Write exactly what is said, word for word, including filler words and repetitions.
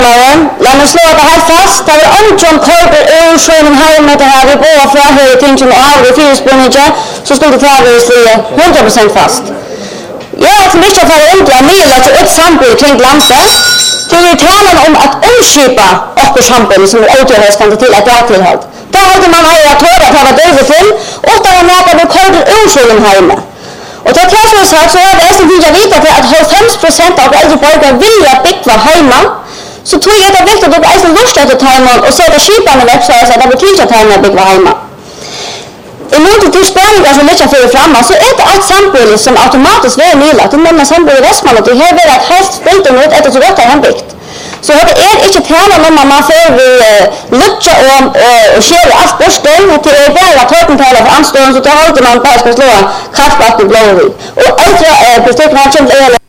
La oss slå det helt fast. Det er Anton Korber ur sjøen hjemme til her. Vi går fra høyre ting som er av i fyrespåningene, så skulle det ta det hundra prosent fast. Jeg er til mye for å undre mye til et samfunn kring landet. Det er talen om at omskipa oppe samfunn som er återhøstende til et dagtilhold. Da hadde man her at tåre at han var døde til, og da var noe med Korber ur sjøen hjemme. Og til det som er sagt, så er det nesten til å vite til at halvfems prosent av eldre borgere vilja bygge hjemme. Så tror jeg det er viktig at dere eisen lust etter timen og ser det skipene websites at det betyr at timen bygger hjemme. I måte til spenninger som ikke fører fremme, så er det et sambolig som automatisk vil nila. Du mener sambolig i Vestmann, og det har vært et helt spilten ut etter så godt har han bygd. Så det er ikke tale om at man får lutsja og skjere alt borsten, det er bare tårtentale for anstående, så da holder man bare skal slå kraftvatten blåri. Og eldre bestikker han kjent